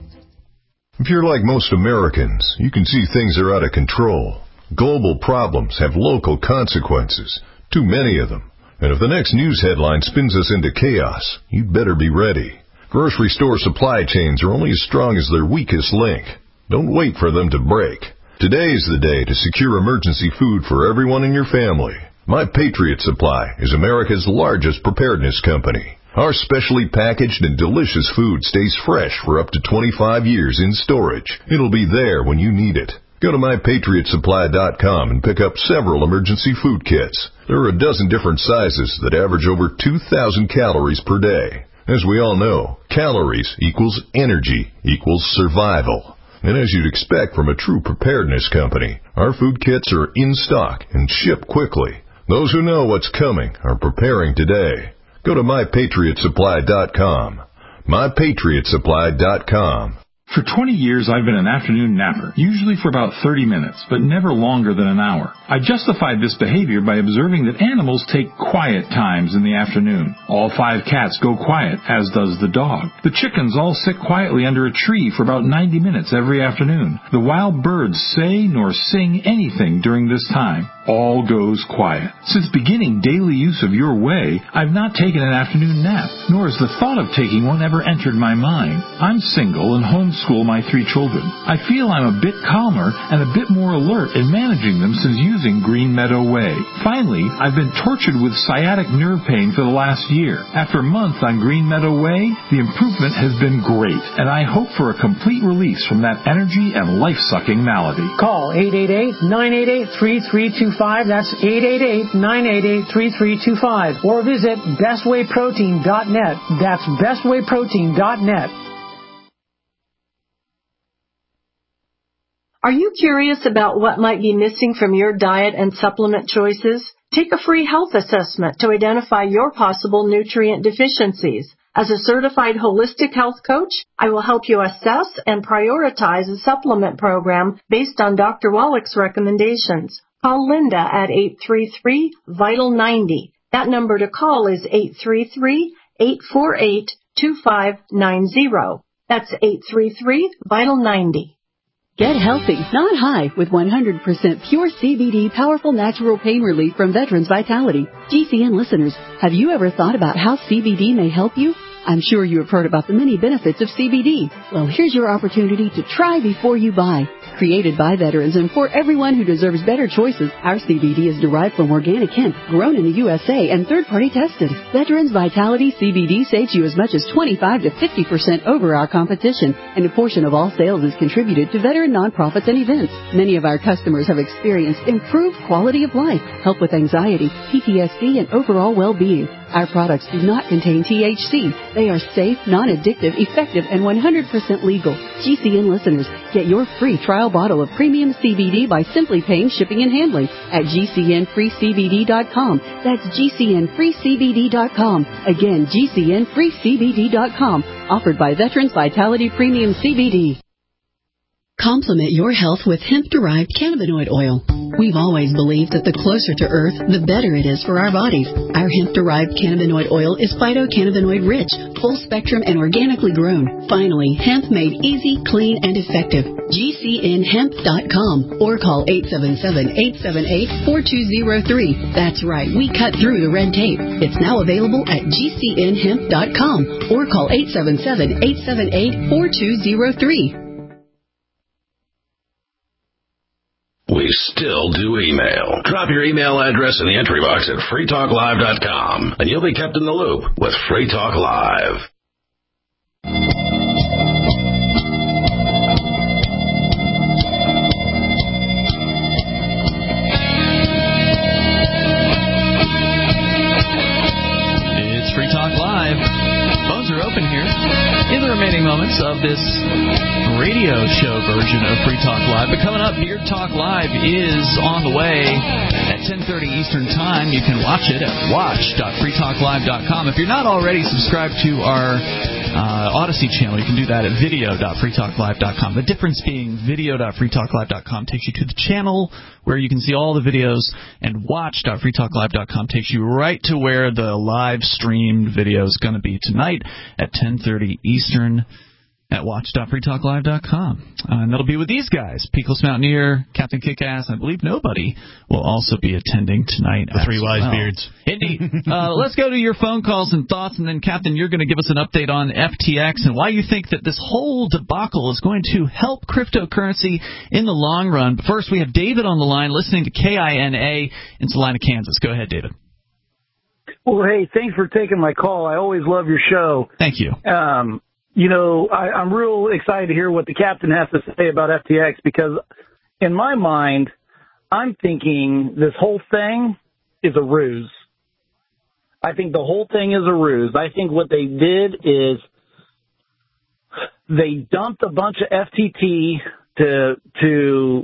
If you're like most Americans, you can see things are out of control. Global problems have local consequences, too many of them. And if the next news headline spins us into chaos, you'd better be ready. Grocery store supply chains are only as strong as their weakest link. Don't wait for them to break. Today is the day to secure emergency food for everyone in your family. My Patriot Supply is America's largest preparedness company. Our specially packaged and delicious food stays fresh for up to twenty-five years in storage. It'll be there when you need it. Go to my patriot supply dot com and pick up several emergency food kits. There are a dozen different sizes that average over two thousand calories per day. As we all know, calories equals energy equals survival. And as you'd expect from a true preparedness company, our food kits are in stock and ship quickly. Those who know what's coming are preparing today. Go to my patriot supply dot com. my patriot supply dot com. For twenty years, I've been an afternoon napper, usually for about thirty minutes, but never longer than an hour. I justified this behavior by observing that animals take quiet times in the afternoon. All five cats go quiet, as does the dog. The chickens all sit quietly under a tree for about ninety minutes every afternoon. The wild birds say nor sing anything during this time. All goes quiet. Since beginning daily use of Your Way, I've not taken an afternoon nap, nor has the thought of taking one ever entered my mind. I'm single and homeschool my three children. I feel I'm a bit calmer and a bit more alert in managing them since using Green Meadow Way. Finally, I've been tortured with sciatic nerve pain for the last year. After a month on Green Meadow Way, the improvement has been great, and I hope for a complete release from that energy and life-sucking malady. Call eight eight eight, nine eight eight, three three two five. That's eight eight eight, nine eight eight, three three two five. Or visit best way protein dot net. That's best way protein dot net. Are you curious about what might be missing from your diet and supplement choices? Take a free health assessment to identify your possible nutrient deficiencies. As a certified holistic health coach, I will help you assess and prioritize a supplement program based on Doctor Wallach's recommendations. Call Linda at eight three three, VITAL ninety. That number to call is eight three three, eight four eight, two five nine zero. That's eight three three, VITAL ninety. Get healthy, not high, with one hundred percent pure C B D powerful natural pain relief from Veterans Vitality. G C N listeners, have you ever thought about how C B D may help you? I'm sure you have heard about the many benefits of C B D. Well, here's your opportunity to try before you buy. Created by veterans and for everyone who deserves better choices, our C B D is derived from organic hemp, grown in the U S A and third-party tested. Veterans Vitality C B D saves you as much as twenty-five to fifty percent over our competition, and a portion of all sales is contributed to veteran nonprofits and events. Many of our customers have experienced improved quality of life, help with anxiety, P T S D, and overall well-being. Our products do not contain T H C. They are safe, non-addictive, effective, and one hundred percent legal. G C N listeners, get your free trial bottle of premium C B D by simply paying shipping and handling at G C N free C B D dot com. That's G C N free C B D dot com. Again, G C N free C B D dot com. Offered by Veterans Vitality Premium C B D. Complement your health with hemp-derived cannabinoid oil. We've always believed that the closer to Earth, the better it is for our bodies. Our hemp-derived cannabinoid oil is phytocannabinoid-rich, full-spectrum, and organically grown. Finally, hemp made easy, clean, and effective. G C N hemp dot com or call eight seven seven, eight seven eight, four two zero three. That's right, we cut through the red tape. It's now available at G C N hemp dot com or call eight seven seven, eight seven eight, four two zero three. We still do email. Drop your email address in the entry box at free talk live dot com, and you'll be kept in the loop with Free Talk Live. It's Free Talk Live. Phones are open here in the remaining moments of this radio show version of Free Talk Live. But coming up, Beard Talk Live is on the way at ten thirty Eastern Time. You can watch it at watch dot free talk live dot com. If you're not already subscribed to our uh, Odyssey channel, you can do that at video dot free talk live dot com. The difference being video dot free talk live dot com takes you to the channel where you can see all the videos, and watch dot free talk live dot com takes you right to where the live streamed video is going to be tonight at ten thirty Eastern at watch dot free talk live dot com. Uh, and that'll be with these guys, Peakless Mountaineer, Captain Kickass, and I believe nobody will also be attending tonight. The Three Wise well. Beards. Indeed. uh, let's go to your phone calls and thoughts, and then, Captain, you're going to give us an update on F T X and why you think that this whole debacle is going to help cryptocurrency in the long run. But first, we have David on the line listening to K I N A in Salina, Kansas. Go ahead, David. Well, hey, thanks for taking my call. I always love your show. Thank you. Um, you know, I, I'm real excited to hear what the captain has to say about F T X because in my mind, I'm thinking this whole thing is a ruse. I think the whole thing is a ruse. I think what they did is they dumped a bunch of F T T to, to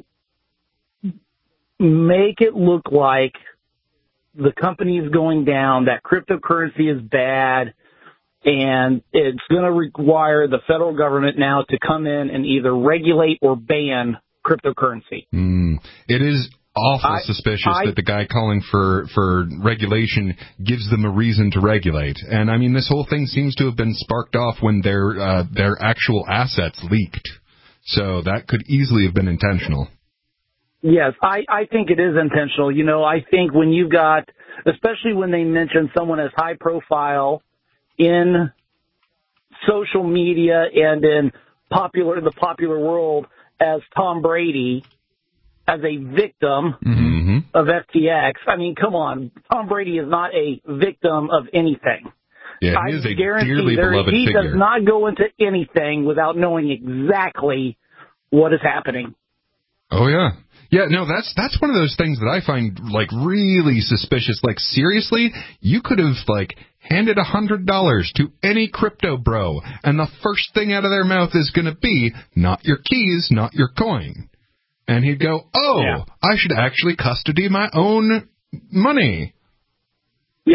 make it look like the company is going down, that cryptocurrency is bad, and it's going to require the federal government now to come in and either regulate or ban cryptocurrency. Mm. It is awful I, suspicious I, that the guy calling for, for regulation gives them a reason to regulate. And, I mean, this whole thing seems to have been sparked off when their uh, their actual assets leaked. So that could easily have been intentional. Yes, I, I think it is intentional. You know, I think when you've got, especially when they mention someone as high profile in social media and in popular, the popular world as Tom Brady, as a victim mm-hmm. of F T X. I mean, come on. Tom Brady is not a victim of anything. Yeah, he I is a guarantee dearly there, beloved he figure. does not go into anything without knowing exactly what is happening. Oh, yeah. Yeah, no, that's that's one of those things that I find, like, really suspicious. Like, seriously, you could have, like, handed a hundred dollars to any crypto bro, and the first thing out of their mouth is going to be, not your keys, not your coin. And he'd go, oh, yeah. I should actually custody my own money. Yeah.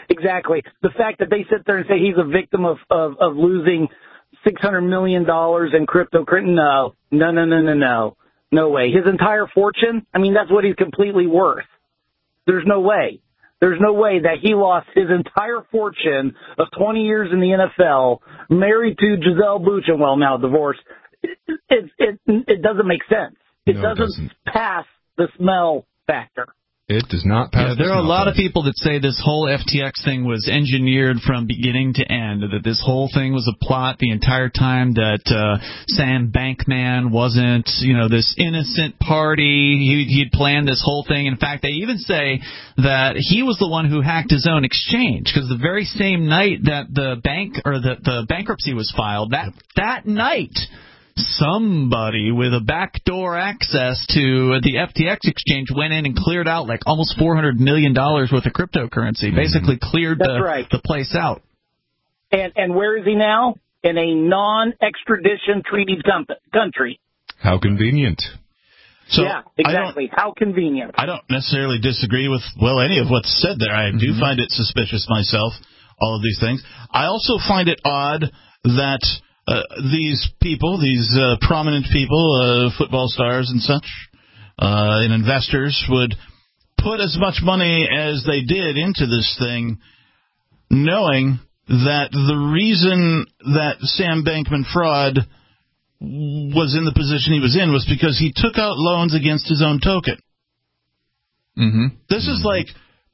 exactly. The fact that they sit there and say he's a victim of, of, of losing six hundred million dollars in cryptocurrency, no, no, no, no, no, no, no way. His entire fortune, I mean, that's what he's completely worth. There's no way. There's no way that he lost his entire fortune of twenty years in the N F L, married to Giselle Bündchen, well, now divorced. It, it, it, it doesn't make sense. It, no, doesn't, it doesn't pass the smell factor. It does not pass. Yeah, there the are a lot test. of people that say this whole F T X thing was engineered from beginning to end, that this whole thing was a plot the entire time, that uh, Sam Bankman wasn't, you know, this innocent party. He, he'd planned this whole thing. In fact, they even say that he was the one who hacked his own exchange, because the very same night that the bank or the, the bankruptcy was filed, that that night, somebody with a backdoor access to the F T X exchange went in and cleared out like almost four hundred million dollars worth of cryptocurrency, basically cleared the, right. the place out. And and where is he now? In a non-extradition treaty country. How convenient. So yeah, exactly. How convenient. I don't necessarily disagree with, well, any of what's said there. I mm-hmm. do find it suspicious myself, all of these things. I also find it odd that Uh, these people, these uh, prominent people, uh, football stars and such, uh, and investors would put as much money as they did into this thing, knowing that the reason that Sam Bankman-Fried was in the position he was in was because he took out loans against his own token. Mm-hmm. This is like...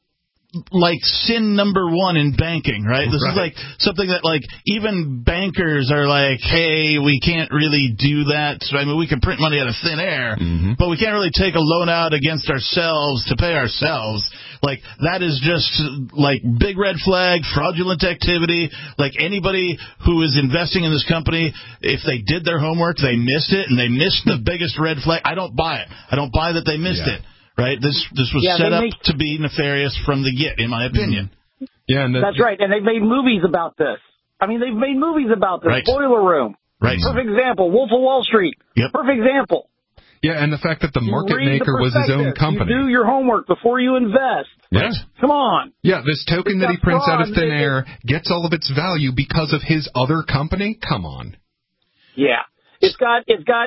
like sin number one in banking, right? This right. is like something that like even bankers are like, hey, we can't really do that. So, I mean, we can print money out of thin air, mm-hmm. but we can't really take a loan out against ourselves to pay ourselves. Like that is just like big red flag, fraudulent activity. Like anybody who is investing in this company, if they did their homework, they missed it, and they missed the biggest red flag. I don't buy it. I don't buy that they missed yeah. it. Right, this this was yeah, set up make, to be nefarious from the get, in my opinion. Yeah, and the, that's right, and they've made movies about this. I mean, they've made movies about this. Right. Boiler Room, right? Perfect example. Wolf of Wall Street, yep. Perfect example. Yeah, and the fact that the market maker was his own company. You do your homework before you invest. Yeah. Come on. Yeah, this token it's that he prints fraud. out of thin air gets all of its value because of his other company. Come on. Yeah, it's got it's got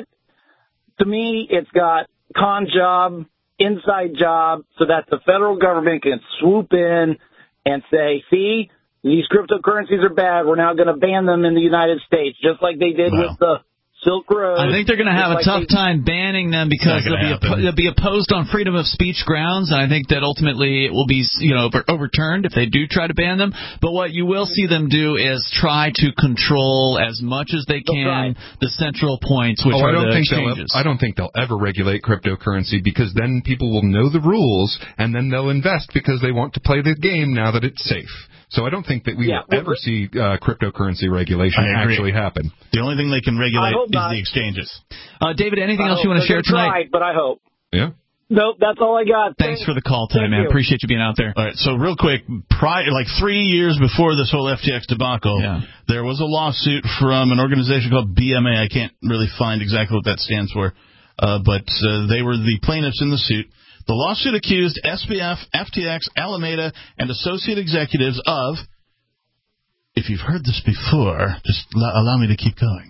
to me, it's got con job. Inside job so that the federal government can swoop in and say, see, these cryptocurrencies are bad. We're now going to ban them in the United States, just like they did wow. with the Silk Road. I think they're going to have a like tough they, time banning them because they'll be, op- they'll be opposed on freedom of speech grounds, and I think that ultimately it will be, you know, overturned if they do try to ban them. But what you will see them do is try to control as much as they can the central points, which oh, are I don't the think exchanges. They'll, I don't think they'll ever regulate cryptocurrency, because then people will know the rules, and then they'll invest because they want to play the game now that it's safe. So I don't think that we yeah, will ever see uh, cryptocurrency regulation actually happen. The only thing they can regulate is not. the exchanges. Uh, David, anything I else you want to share tonight? Tried, but I hope. Yeah. Nope, that's all I got. Thanks, Thanks. for the call today, Thank man. You. Appreciate you being out there. All right, so real quick, prior, like three years before this whole F T X debacle, yeah. there was a lawsuit from an organization called B M A. I can't really find exactly what that stands for, uh, but uh, they were the plaintiffs in the suit. The lawsuit accused S B F, F T X, Alameda, and associate executives of, if you've heard this before, just allow me to keep going.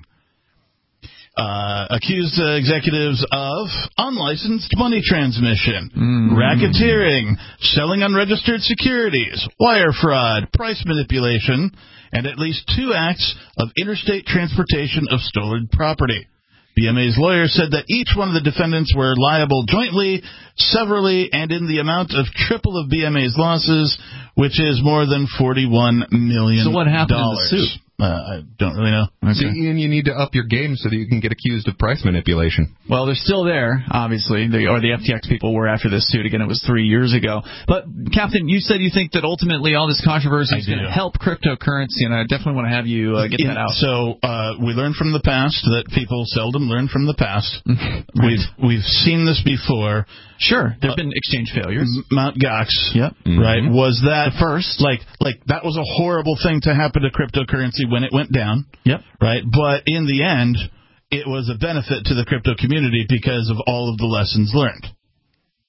Uh, accused uh, executives of unlicensed money transmission, mm. racketeering, selling unregistered securities, wire fraud, price manipulation, and at least two acts of interstate transportation of stolen property. B M A's lawyer said that each one of the defendants were liable jointly, severally, and in the amount of triple of B M A's losses, which is more than forty-one million dollars. So what happened in the suit? Uh, I don't really know. Okay. See, Ian, you need to up your game so that you can get accused of price manipulation. Well, they're still there, obviously, they, or the F T X people were after this suit. Again, it was three years ago. But, Captain, you said you think that ultimately all this controversy is going to help cryptocurrency, and I definitely want to have you uh, get In, that out. So uh, we learned from the past that people seldom learn from the past. right. We've we've seen this before. Sure, there have uh, been exchange failures. Mount Gox, yep. right? Mm-hmm. Was that the first? Like, like that was a horrible thing to happen to cryptocurrency when it went down. Yep. Right, but in the end, it was a benefit to the crypto community because of all of the lessons learned.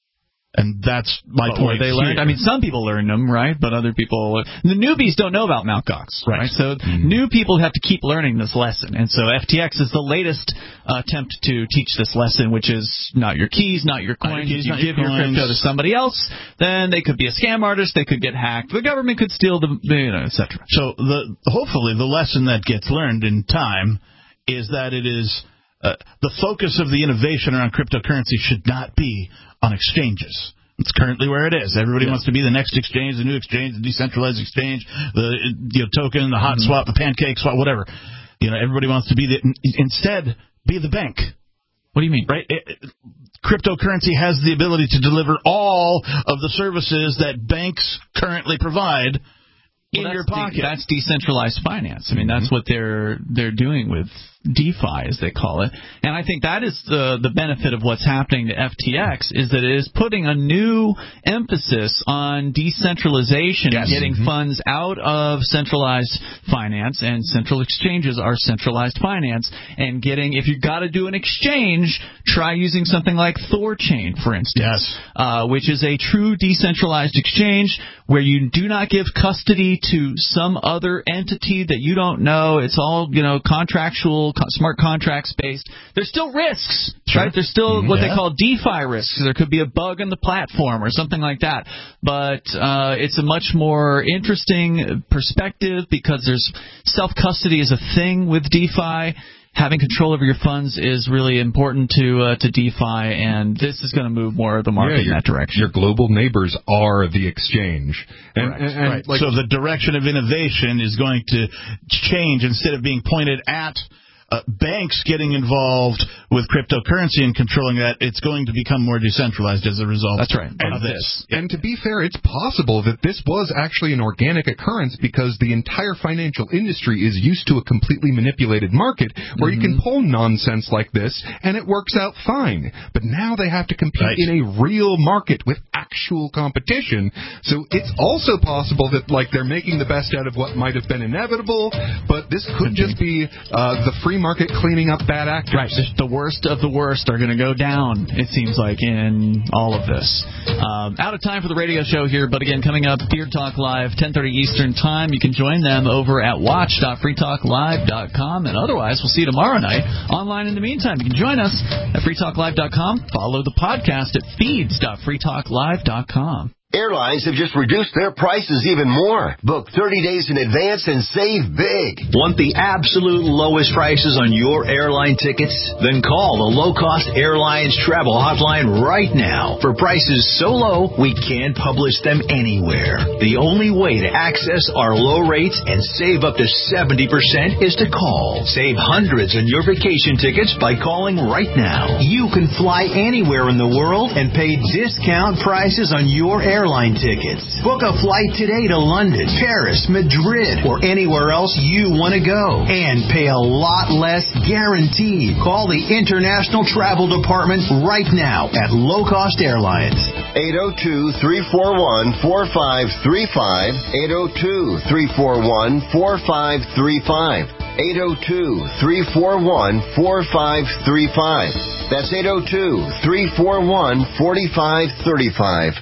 And that's my but point. They learned. I mean, some people learn them, right? But other people, the newbies don't know about Mt. Gox, right? right? So mm-hmm. new people have to keep learning this lesson. And so F T X is the latest uh, attempt to teach this lesson, which is not your keys, not your coins. If you give your, your crypto to somebody else, then they could be a scam artist. They could get hacked. The government could steal the, you know, et cetera. So the hopefully the lesson that gets learned in time is that it is uh, the focus of the innovation around cryptocurrency should not be on exchanges. It's currently where it is. Everybody yeah. wants to be the next exchange, the new exchange, the decentralized exchange, the you know, token, the hot mm-hmm. swap, the pancake swap, whatever. You know, everybody wants to be the. Instead, be the bank. What do you mean? Right? It, it, cryptocurrency has the ability to deliver all of the services that banks currently provide well, in your pocket. De- that's decentralized finance. I mean, mm-hmm. that's what they're they're doing with DeFi, as they call it. And I think that is the the benefit of what's happening to F T X, is that it is putting a new emphasis on decentralization yes. and getting mm-hmm. funds out of centralized finance, and central exchanges are centralized finance, and getting, if you've got to do an exchange, try using something like Thorchain, for instance, yes. uh, which is a true decentralized exchange where you do not give custody to some other entity that you don't know. It's all, you know, contractual, smart contracts based. There's still risks, sure. right? There's still mm-hmm. what yeah. they call DeFi risks. There could be a bug in the platform or something like that. But uh, it's a much more interesting perspective because there's self-custody is a thing with DeFi. Having control over your funds is really important to uh, to DeFi, and this is going to move more of the market yeah, in that direction. Your global neighbors are the exchange. And, right. and, and right. like, so the direction of innovation is going to change. Instead of being pointed at Uh, banks getting involved with cryptocurrency and controlling that, it's going to become more decentralized as a result That's right. of this. And to be fair, it's possible that this was actually an organic occurrence because the entire financial industry is used to a completely manipulated market where mm-hmm. you can pull nonsense like this and it works out fine. But now they have to compete right. in a real market with actual competition. So it's also possible that like they're making the best out of what might have been inevitable, but this could just be uh, the free market cleaning up bad actors. Right. The worst of the worst are going to go down, it seems like, in all of this. Um, out of time for the radio show here, but again, coming up, Beard Talk Live, ten thirty Eastern Time. You can join them over at watch dot free talk live dot com, and otherwise, we'll see you tomorrow night online in the meantime. You can join us at free talk live dot com. Follow the podcast at feeds dot free talk live dot com. Airlines have just reduced their prices even more. Book thirty days in advance and save big. Want the absolute lowest prices on your airline tickets? Then call the Low Cost Airlines Travel Hotline right now. For prices so low, we can't publish them anywhere. The only way to access our low rates and save up to seventy percent is to call. Save hundreds on your vacation tickets by calling right now. You can fly anywhere in the world and pay discount prices on your airline airline tickets. Book a flight today to London, Paris, Madrid, or anywhere else you want to go. And pay a lot less guaranteed. Call the International Travel Department right now at Low Cost Airlines. eight oh two, three four one, four five three five. eight oh two, three four one, four five three five. eight oh two, three four one, four five three five. That's eight oh two, three four one, four five three five.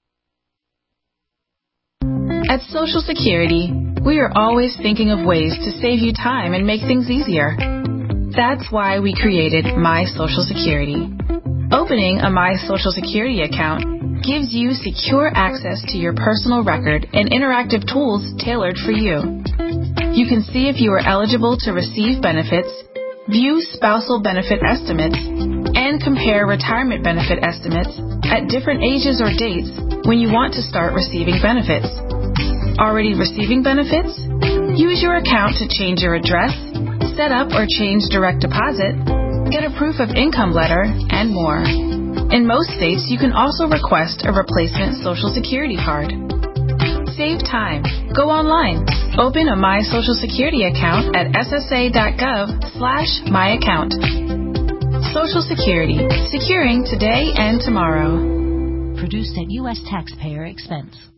At Social Security, we are always thinking of ways to save you time and make things easier. That's why we created My Social Security. Opening a My Social Security account gives you secure access to your personal record and interactive tools tailored for you. You can see if you are eligible to receive benefits, view spousal benefit estimates, and compare retirement benefit estimates at different ages or dates when you want to start receiving benefits. Already receiving benefits? Use your account to change your address, set up or change direct deposit, get a proof of income letter, and more. In most states, you can also request a replacement Social Security card. Save time. Go online. Open a My Social Security account at S S A dot gov slash my account. Social Security. Securing today and tomorrow. Produced at U S taxpayer expense.